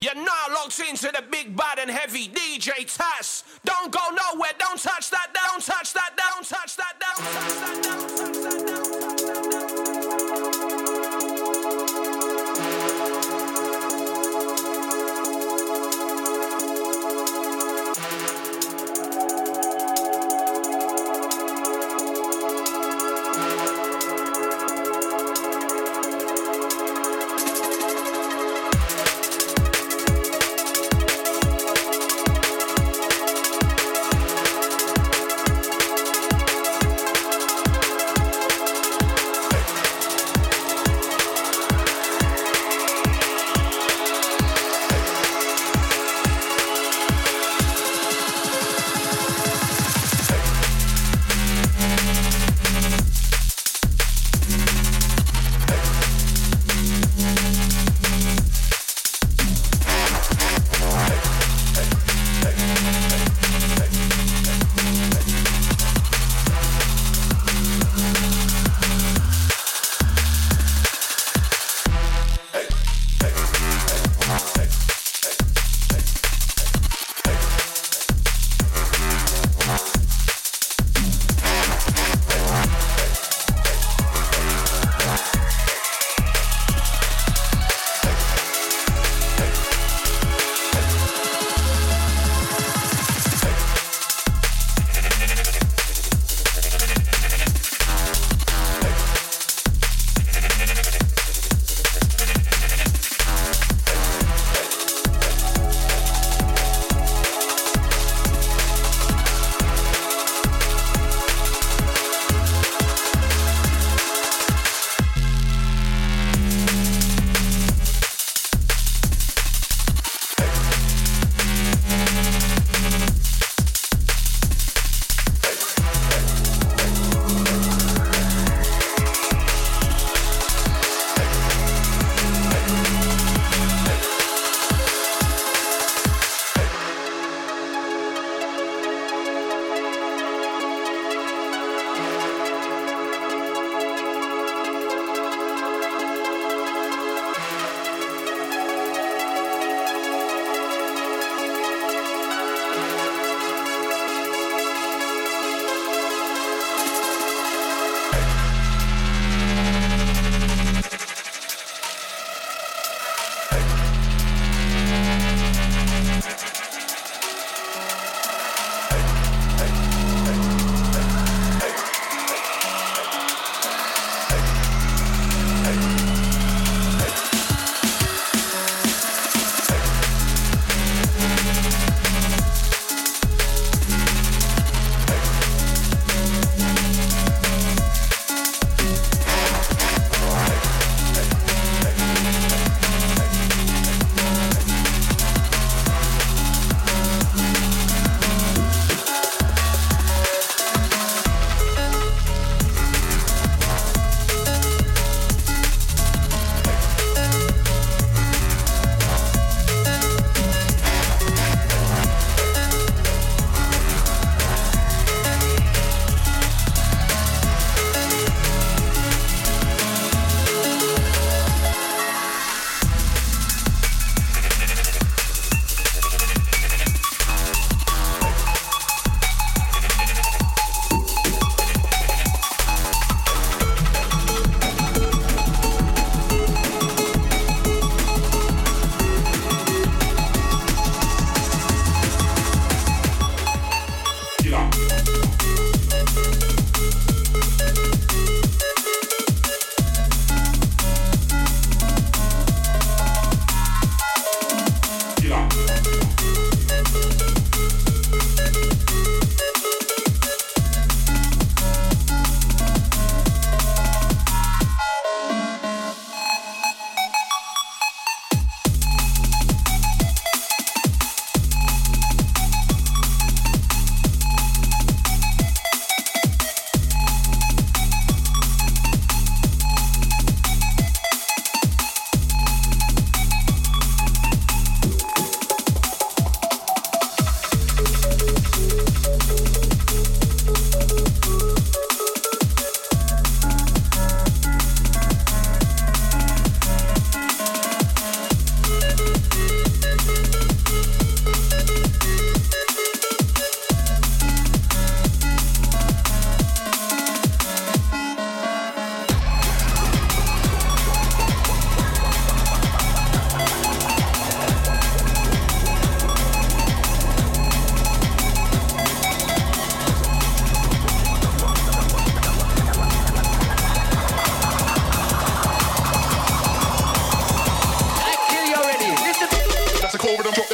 You're now locked into the big bad and heavy DJ Tass. Don't go nowhere, don't touch that down, touch that down, touch that down, touch that down, touch that down, touch that down.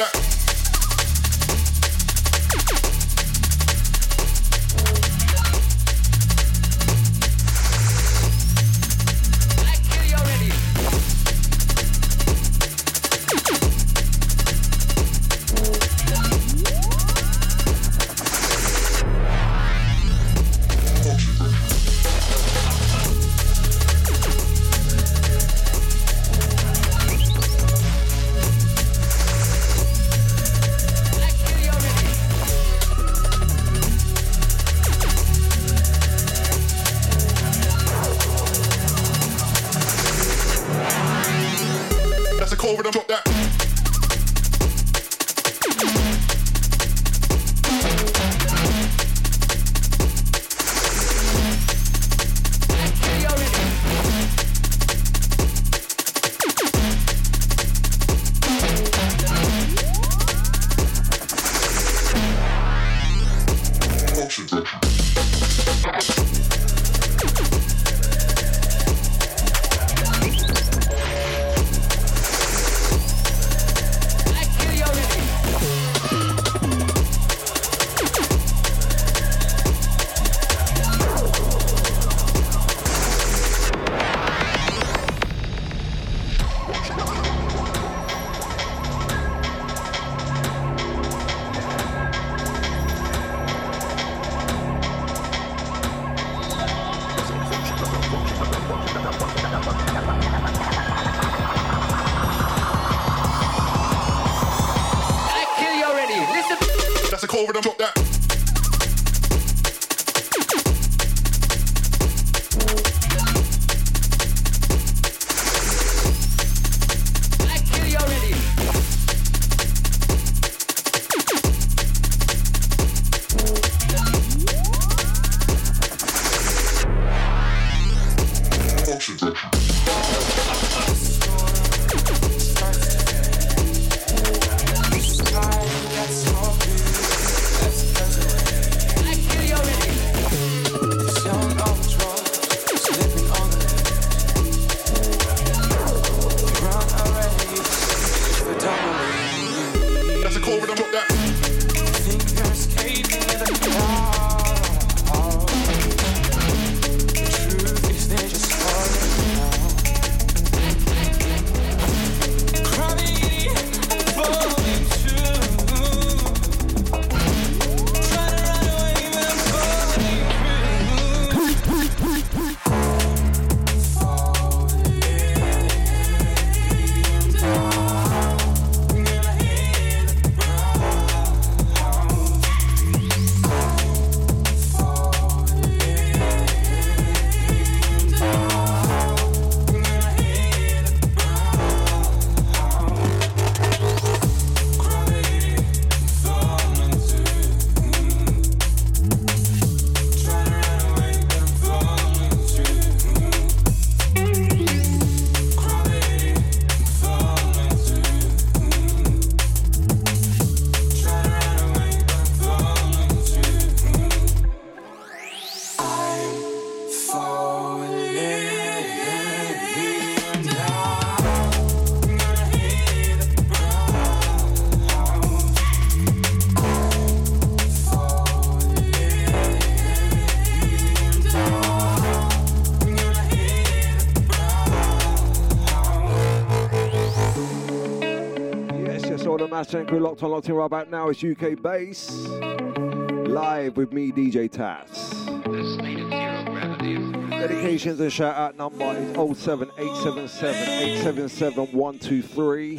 Master Crew locked in right about now is UK Bass. Live with me, DJ Tass. Dedications and shout out number is 07877 877 123.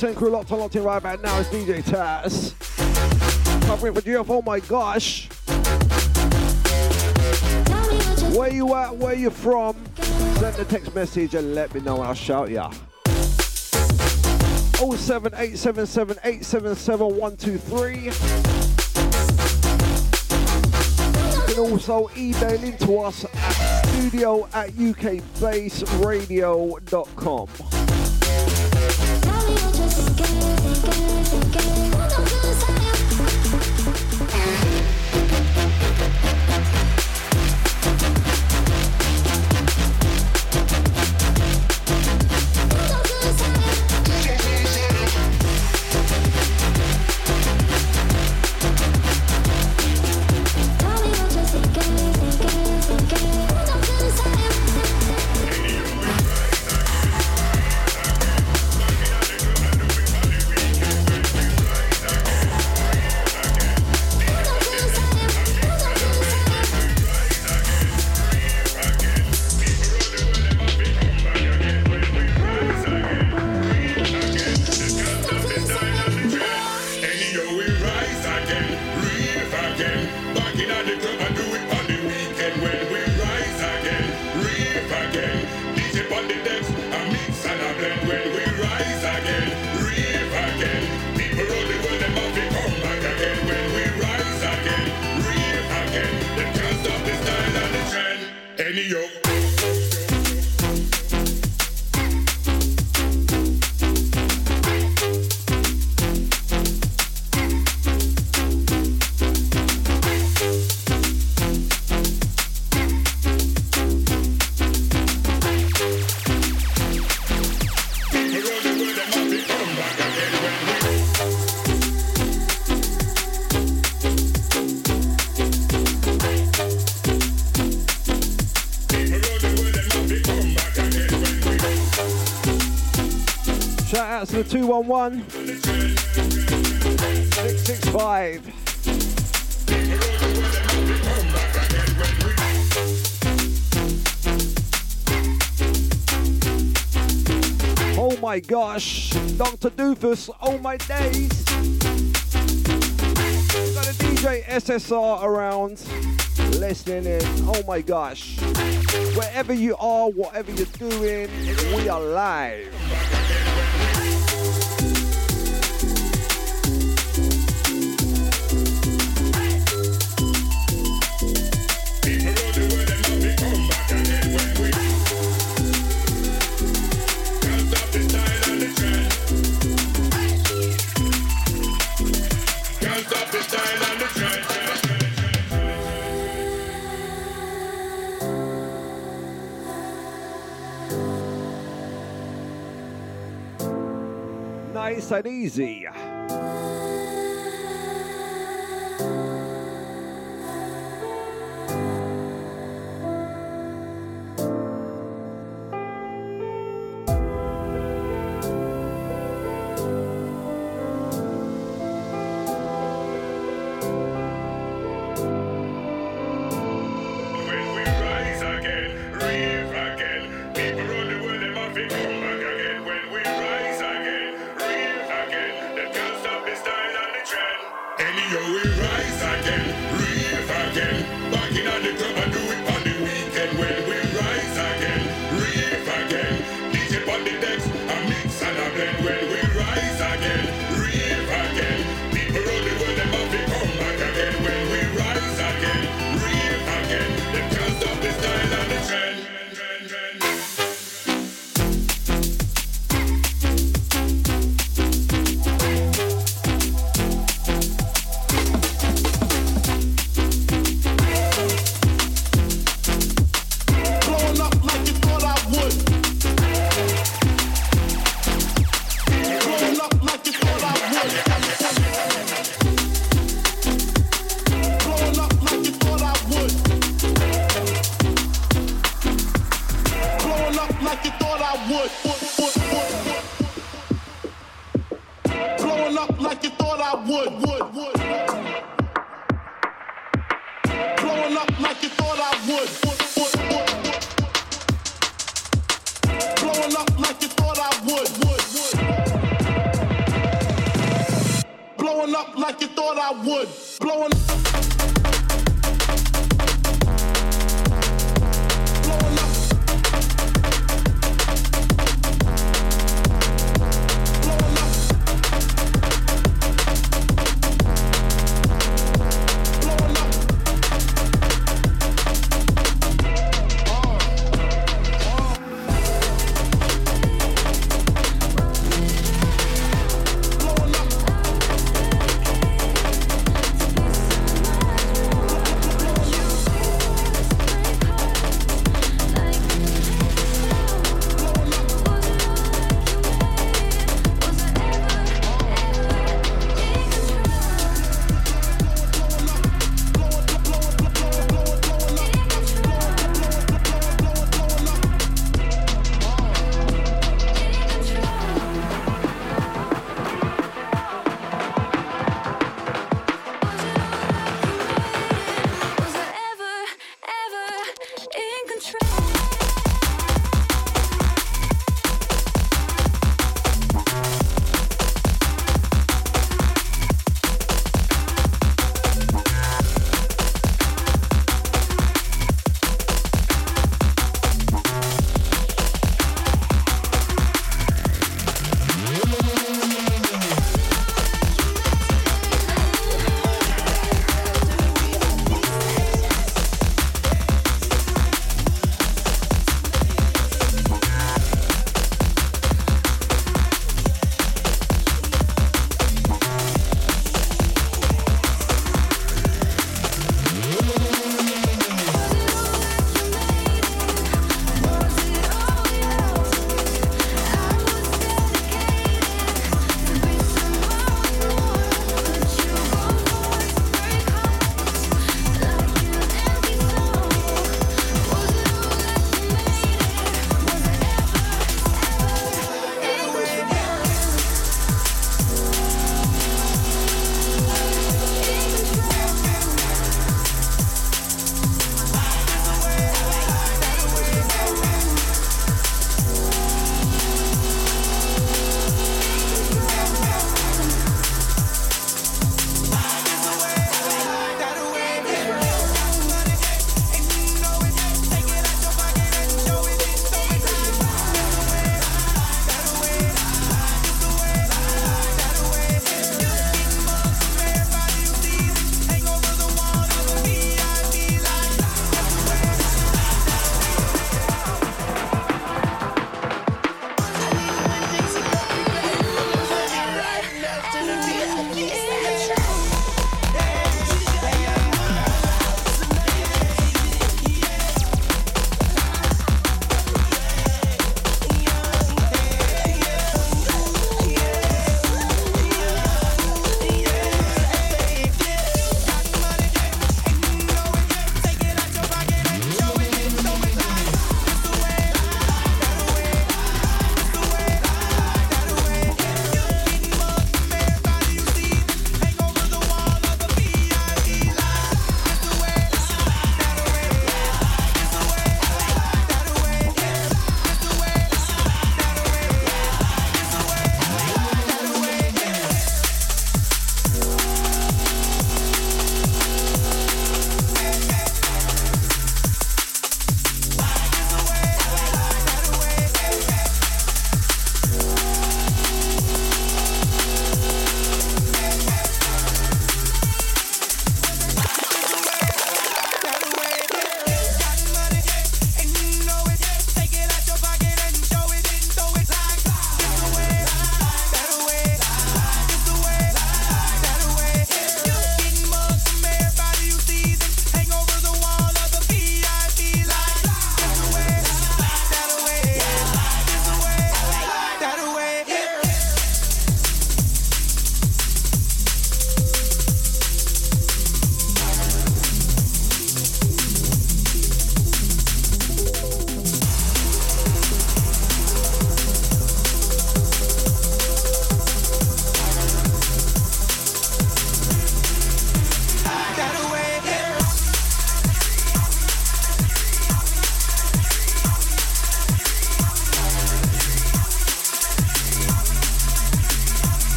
100% crew locked in right about now. It's DJ Taz. Covering for GF, oh my gosh. Where you at? Where you from? Send a text message and let me know and I'll shout ya. 07877 877 123. You can also email into us at studio@ukbaseradio.com. To the 211 665. Oh my gosh, Dr. Doofus, oh my days. Got a DJ SSR around listening in, oh my gosh. Wherever you are, whatever you're doing, we are live. Nice and easy. like you thought I would. Blowing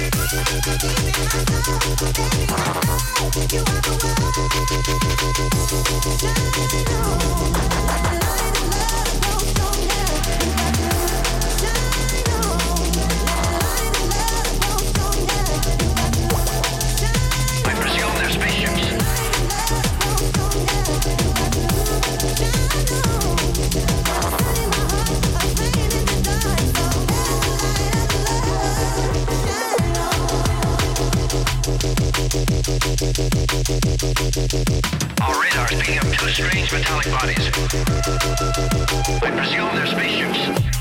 Our radars picking up two strange metallic bodies. I presume they're spaceships.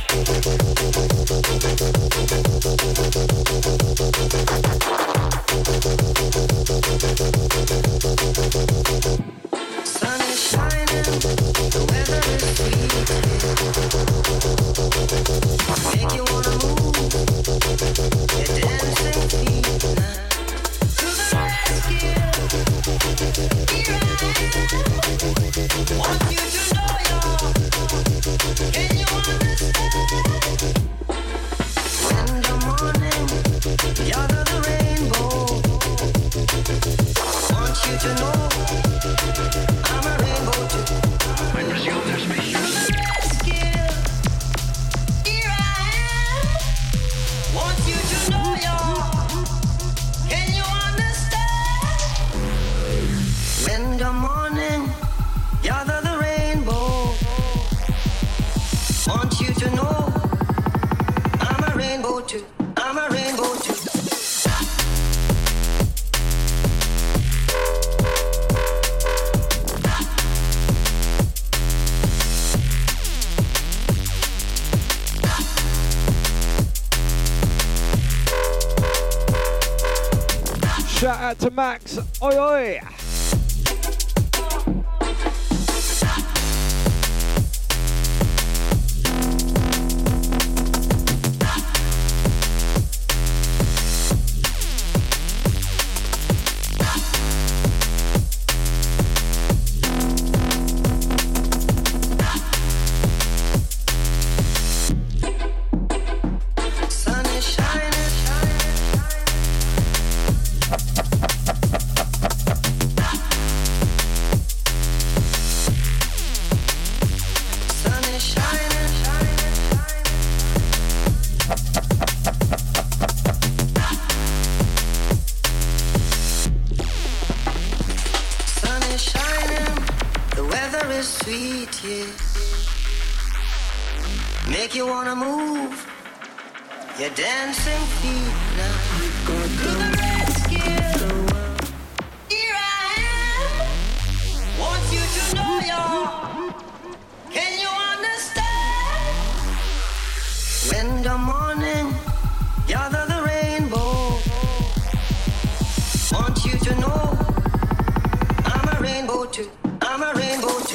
Sun is shining, the weather is sweet. Make you wanna move, your dancing feet. To the rescue, here I want you to know you're. Can you understand? In the morning, gather the rainbow. Want you to know I'm a rainbow too. I presume they're spaceships. Rescue, here I am. Want you to know you're. Can you understand? In the morning, gather the rainbow. Want you to know I'm a rainbow too. I'm a rainbow too. Shout out to Max. Oi, oi. Sun is shining. Sun is shining. Sun is shining. The weather is sweet, yeah. Make you wanna move. Your dancing feet now. To the rescue. Here I am. Want you to know you're. Can you understand? When the morning, gather the rainbow. Want you to know I'm a rainbow too. I'm a rainbow too.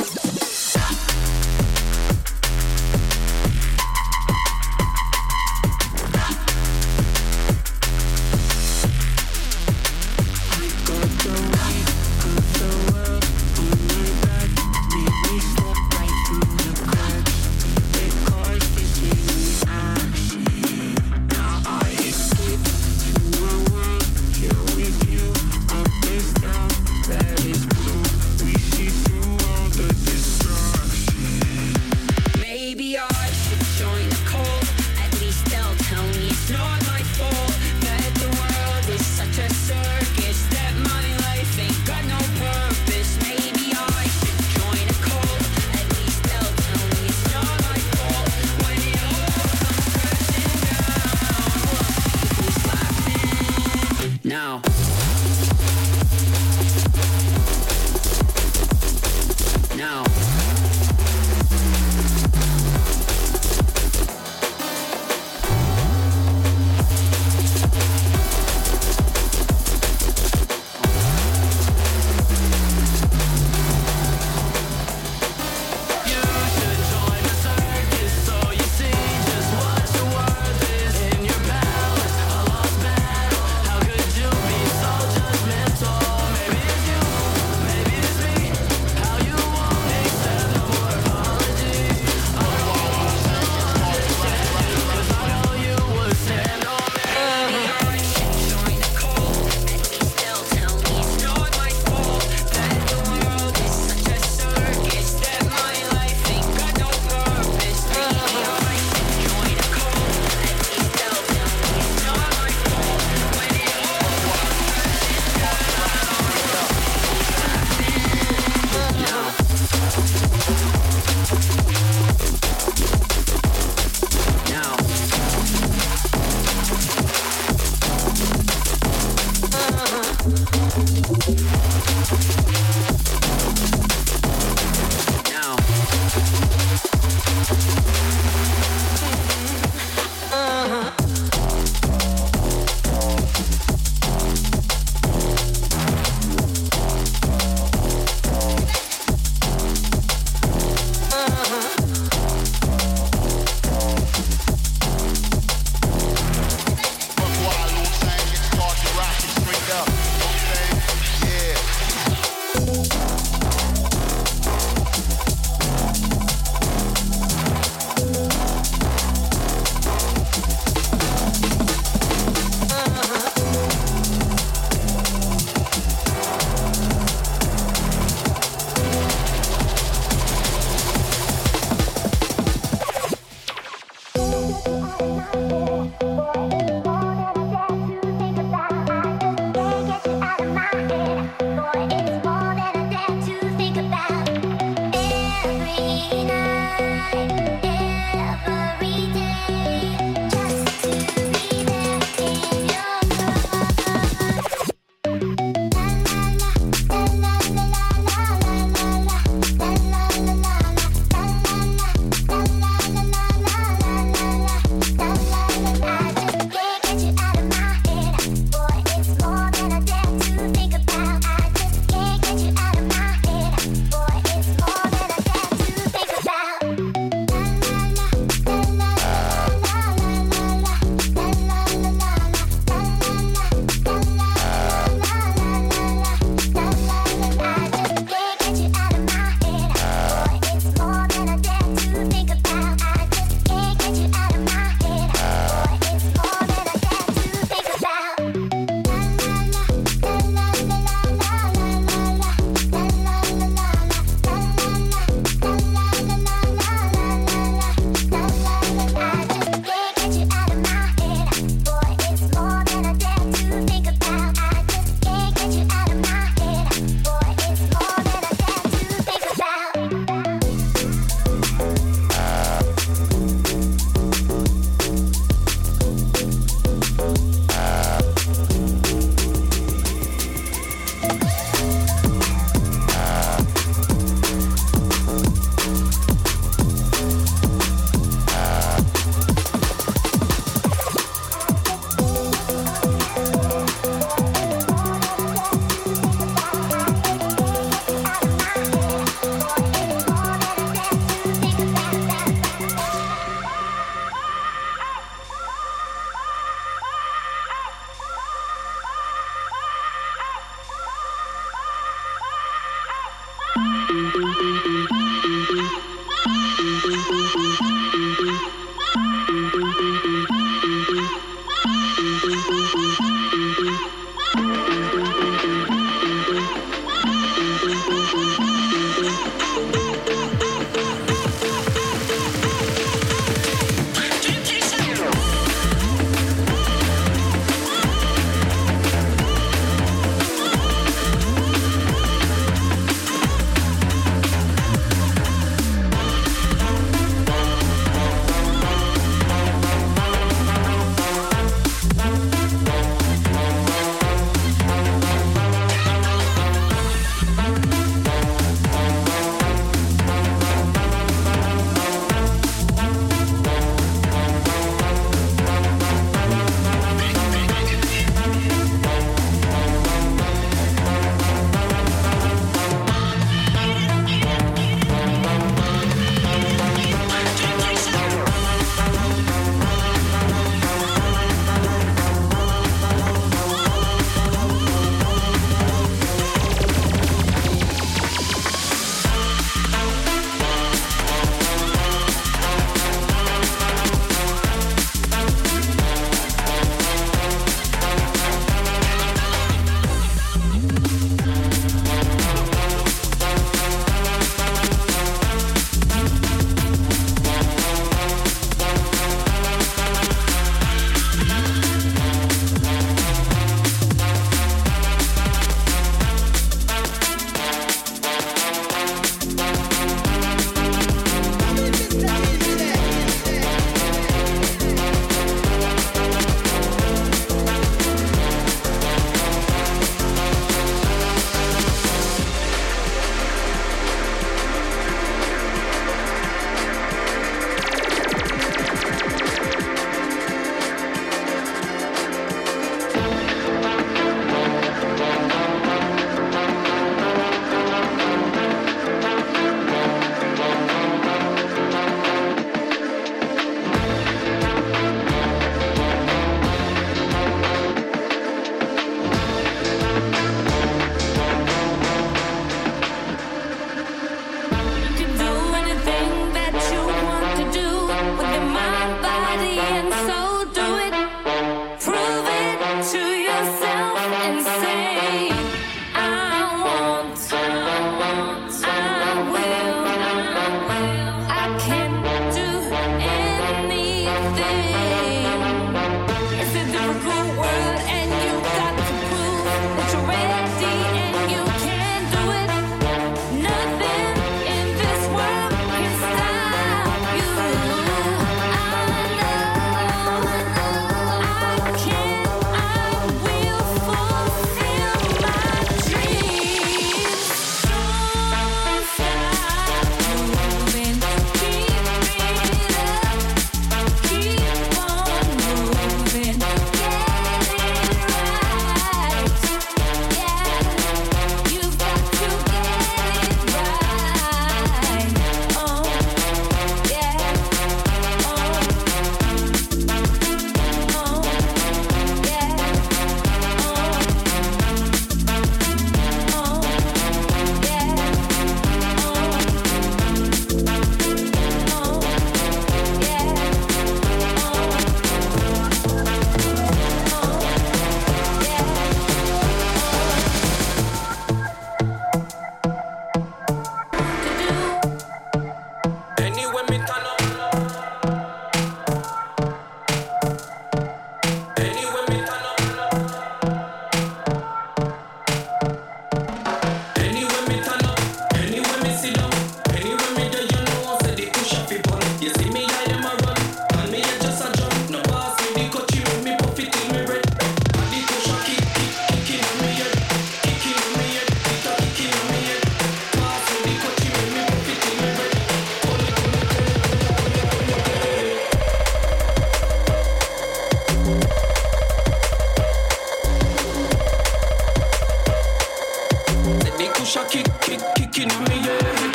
kusha kicking on me, yeah.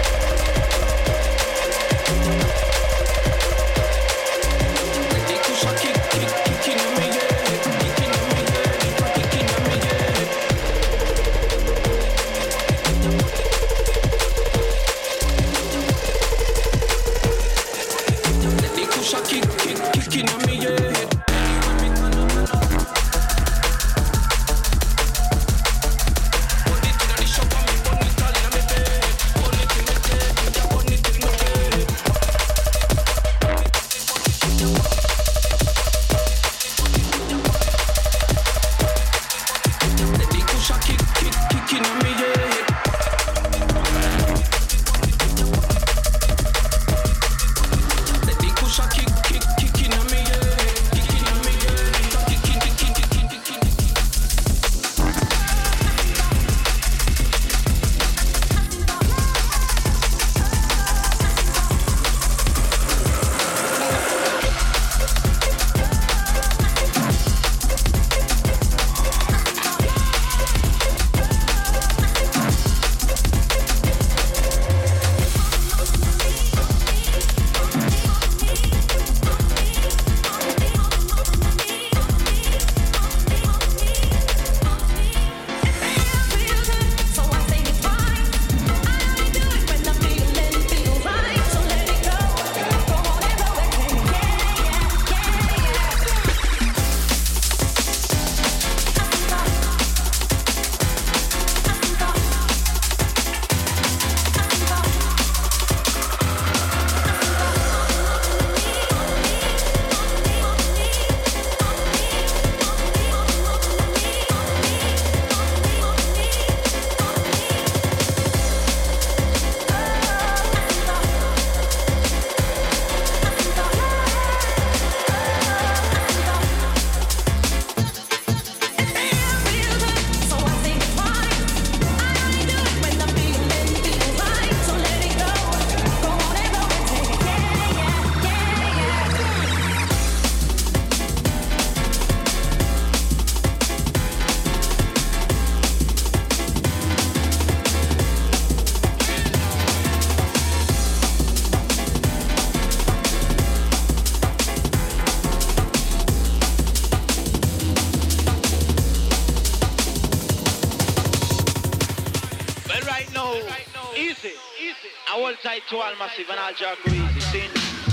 To all massive and all jar go easy. Sing.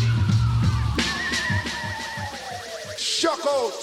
Shock out.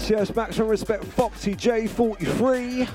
yes, maximum respect, Foxy J43.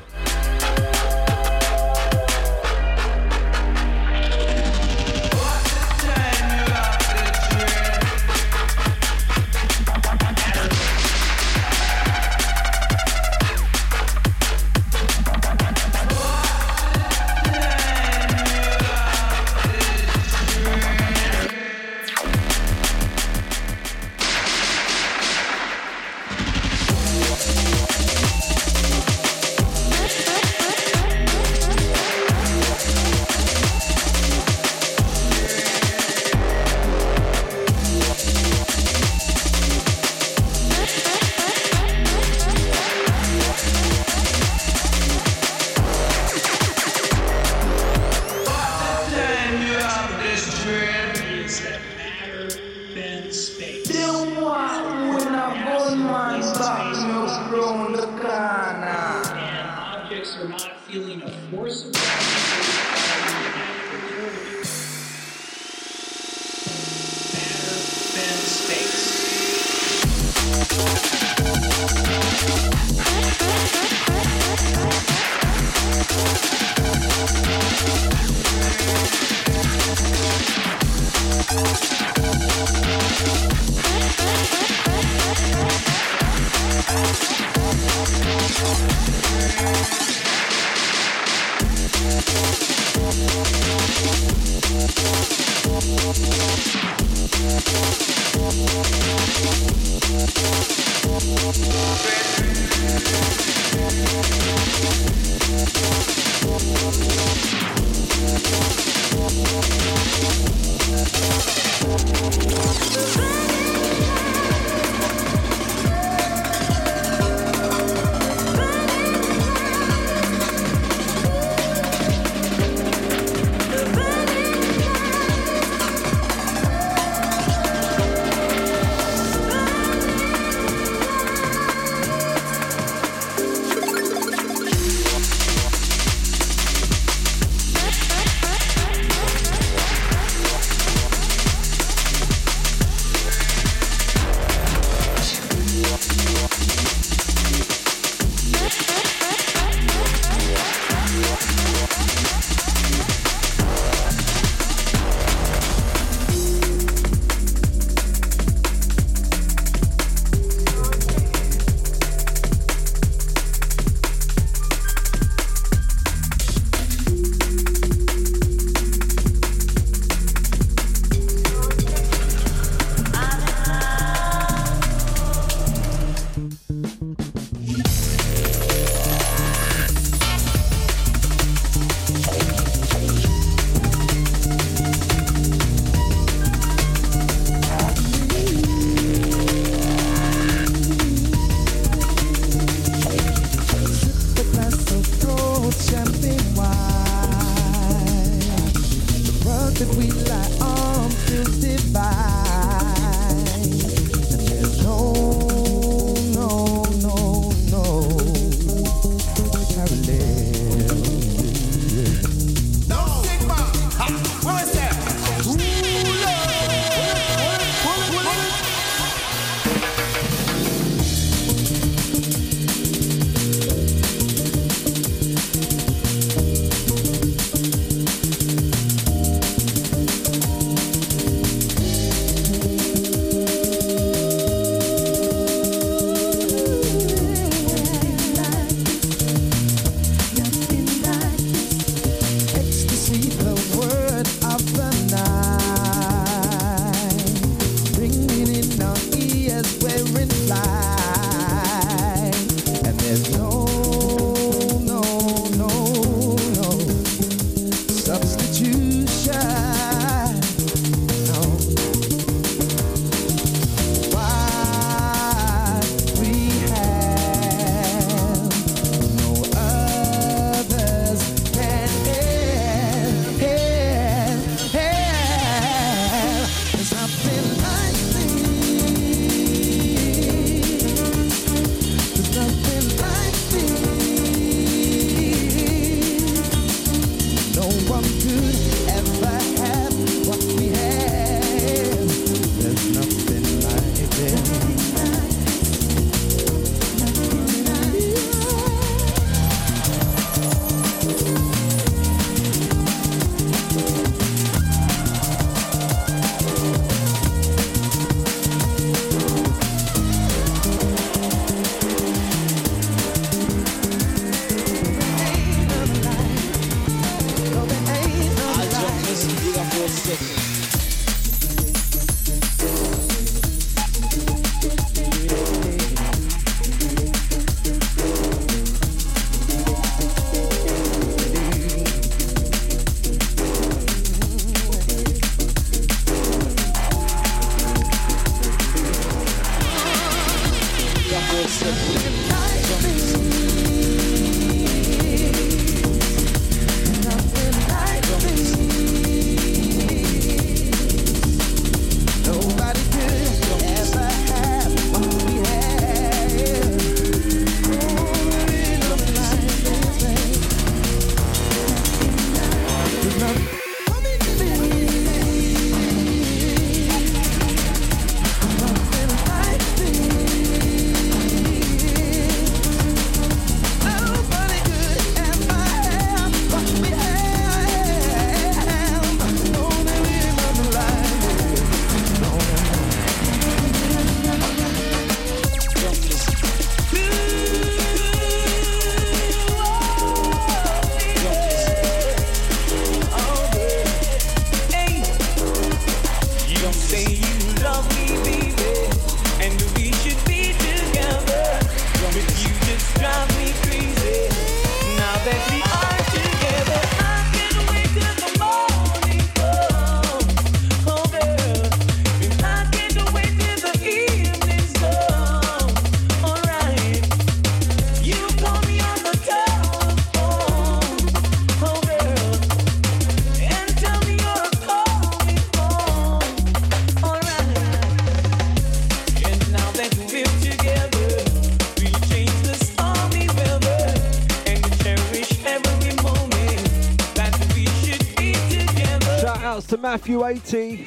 Matthew 80.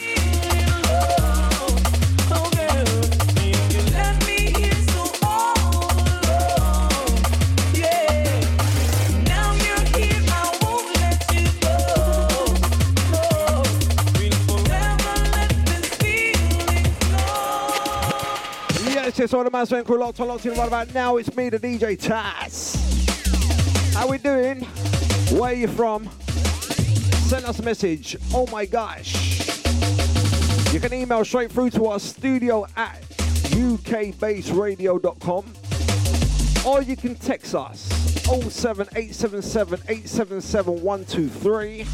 Yes, it's all the man saying locked in right about now. It's me, the DJ Taz. How we doing? Where are you from? Send us a message. Oh my gosh. You can email straight through to our studio at ukbaseradio.com, or you can text us 07877 877 123.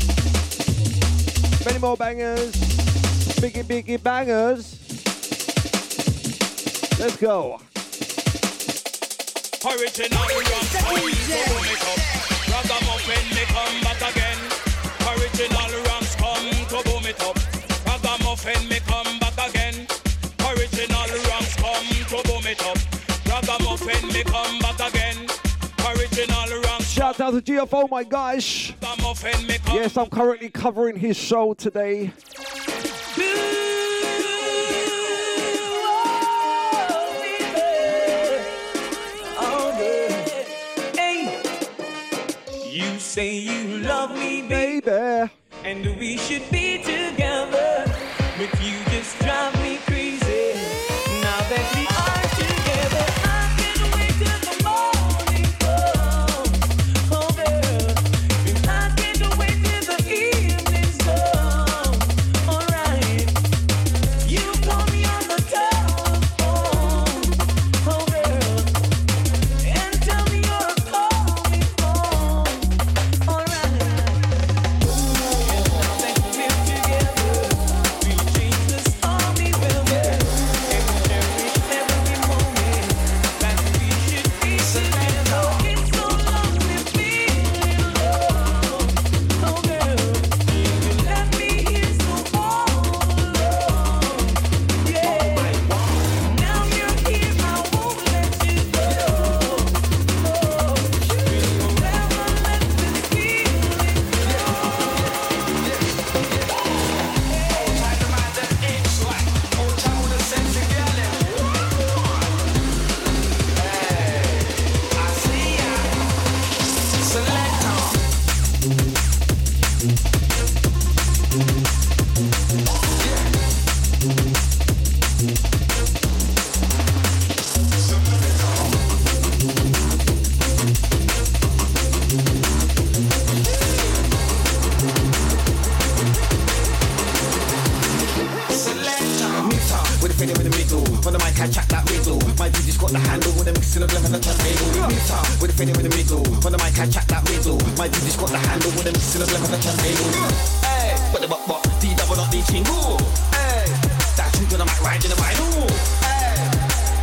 Many more bangers. Biggie bangers. Let's go. Original Ragamuffin, me come back again. Original rams come to boom it up. Ragamuffin, me come back again. Original rams come to boom it up. Ragamuffin, me come back again. Original rams. Shout out to GF, oh my gosh. Ragamuffin, me come. Yes, I'm currently covering his show today. You say you love me, baby, and we should be together, but you just drive me crazy. Now that we are together, I can't wait till the morning comes. Oh girl, and I can't wait till the evening's come. Alright, you call me on the telephone, oh girl, and tell me you're coming home.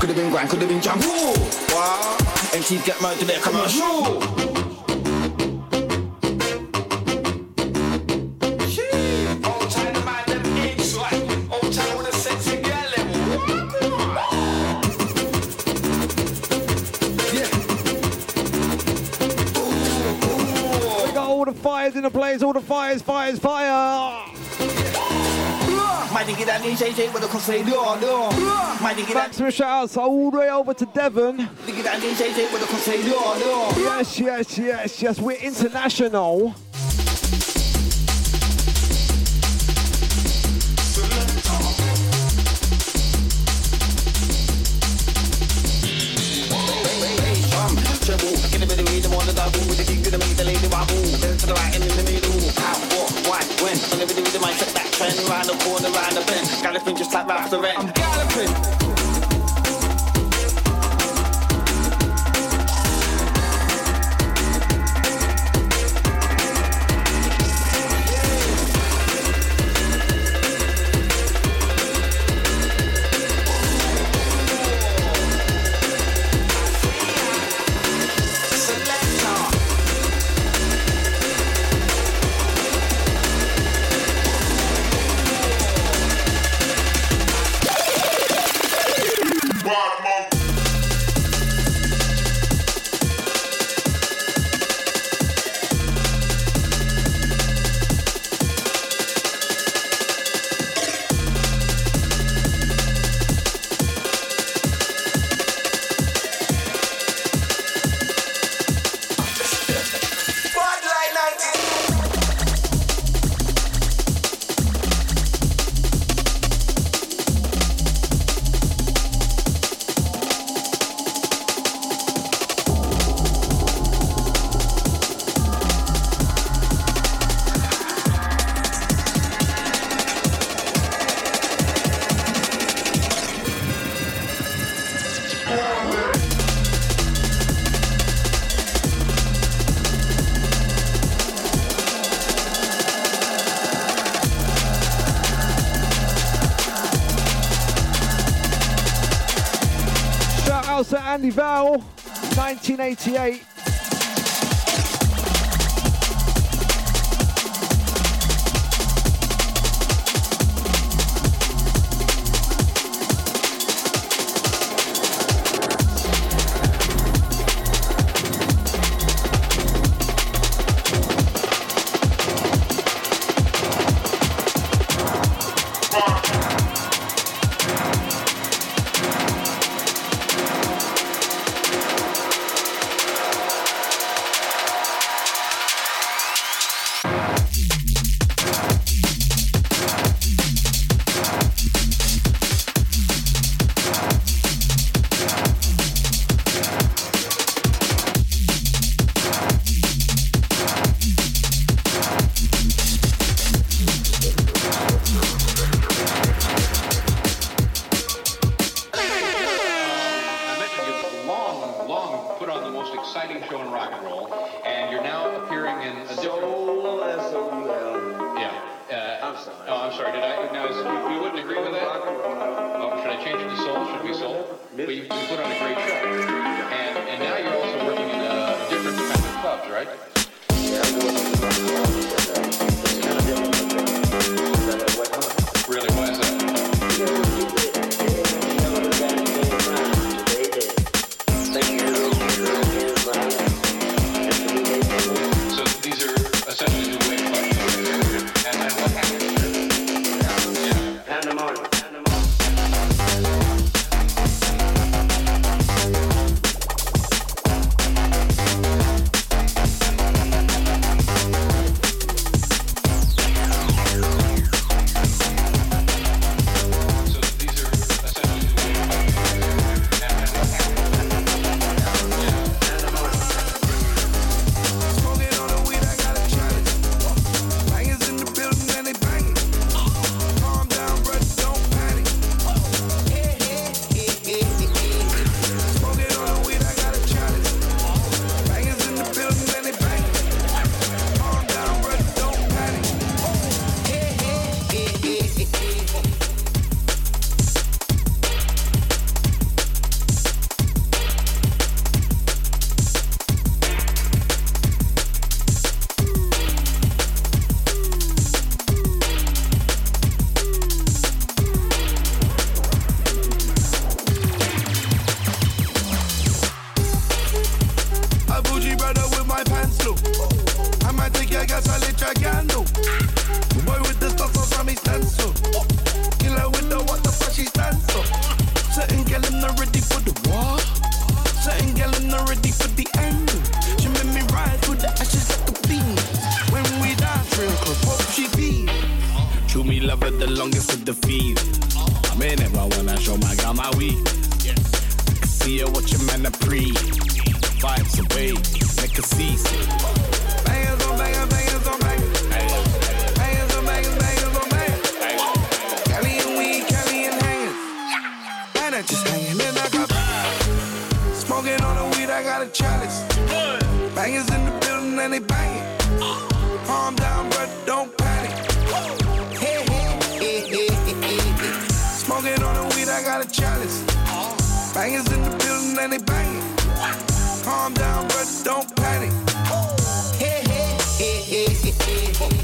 Could have been grand, could have been jam. Wow. MCs get married to their commercial. Old China man, them apes like. Old China with a sexy girl level. We got all the fires in the place, all the fires, fire. Might get that DJ with a crusade, Might get that Maximum shout outs all the way over to Devon. get that DJ with a crusade, Yes, we're international. Treble, get a bit of rhythm on the double with the kick to make the lady wobble. To the right and in the middle. How, what, why, when? Whenever the rhythm, I set that trend. Round the corner, round the bend. Galloping just like Ralph Lauren. I'm galloping. Andy Val, 1988. automatic, I got a little girl no. The boy with the stuff so from me stand so. Killer with the what the fuck she stand so. Certain girl I'm not ready for the war. Certain girl I'm not ready for the angle. She made me ride through the ashes like a beam. When we dance real close, what she be? True me love her the longest of the feed. I'm in it, I wanna show my girl my weed. I can see her watching man a pre. Vibes away, make her see. Bangers on bangers, bangers on bangers. Bangers on bangers, bangers on bangers. Cali and weed, Cali and hangers. And I just hanging in I got smoking on the weed, I got a chalice. Bangers in the building and they banging. Calm down, but don't panic. Hey, hey, hey, hey, hey. Smoking on the weed, I got a chalice. Bangers in the building and they banging. Calm down, but don't panic. Hey, hey, hey, hey, hey, hey.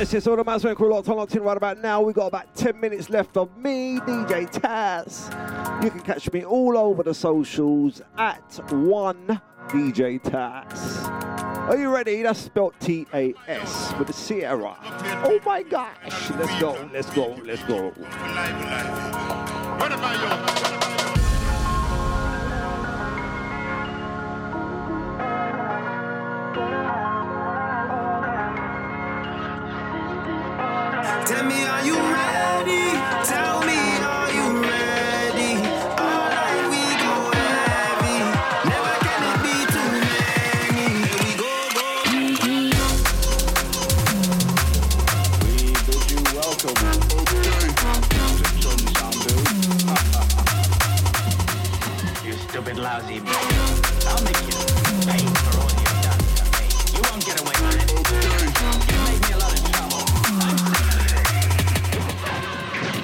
Yes, all the man's crew locked in right about now. We got about 10 minutes left of me, DJ Taz. You can catch me all over the socials at one DJ Taz. Are you ready? That's spelled T-A-S with the Sierra. Oh my gosh. Let's go. Tell me, are you ready? Tell me, are you ready? Alright, we go heavy. Never can it be too many. Here we go. We bid you welcome. You stupid lousy bitch. I'll make you pay for all you've done to me. You won't get away with it. You made me a lot of trouble. I'm sick of it.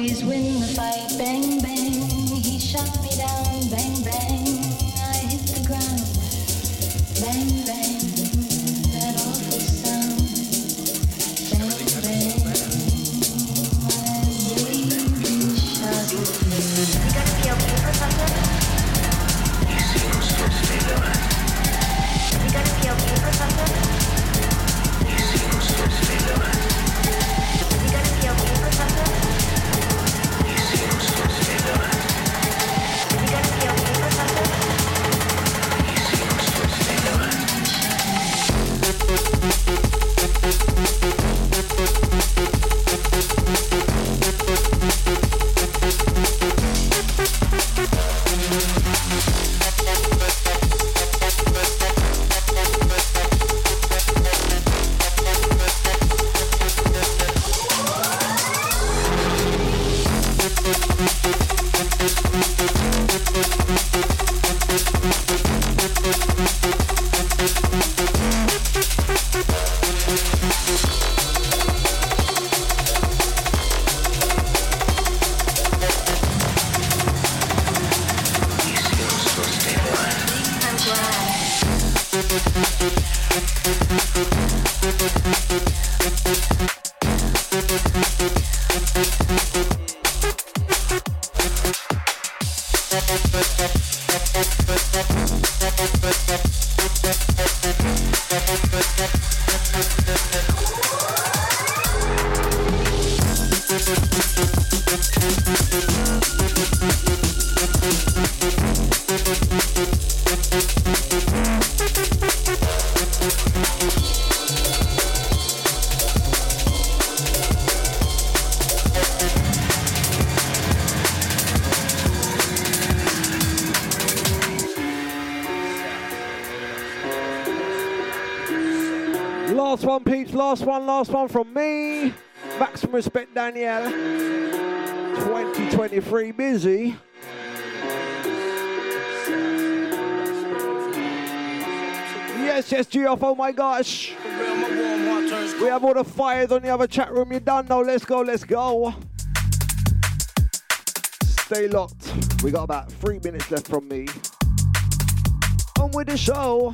always win the fight. Bang, bang, he shot me down. Bang, bang, I hit the ground. Bang, bang, that awful sound. Bang, bang, my baby shot me. You gotta be okay for something? You gotta be okay for something? You gotta be okay for something? Last one from me. Maximum respect, Danielle. 2023 busy. Yes, Geoff, oh my gosh. We have all the fires on the other chat room. You done now. Let's go. Stay locked. We got about 3 minutes left from me. On with the show.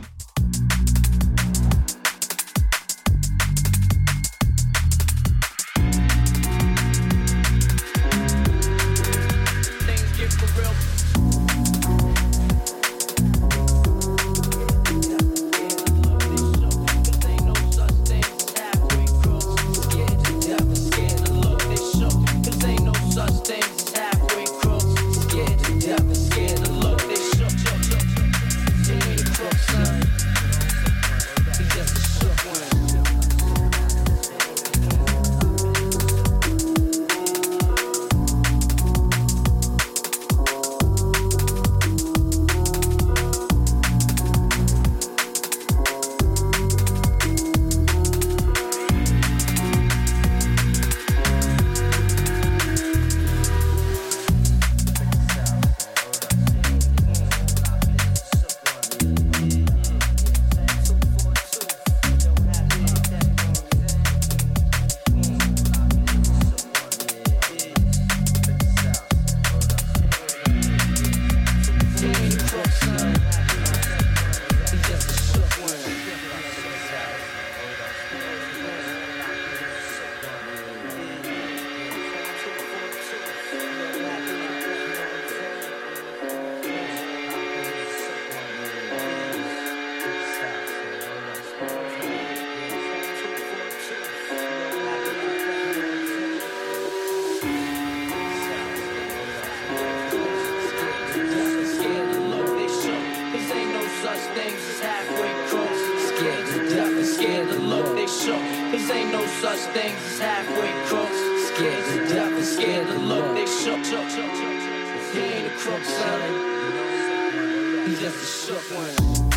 He just a shook one.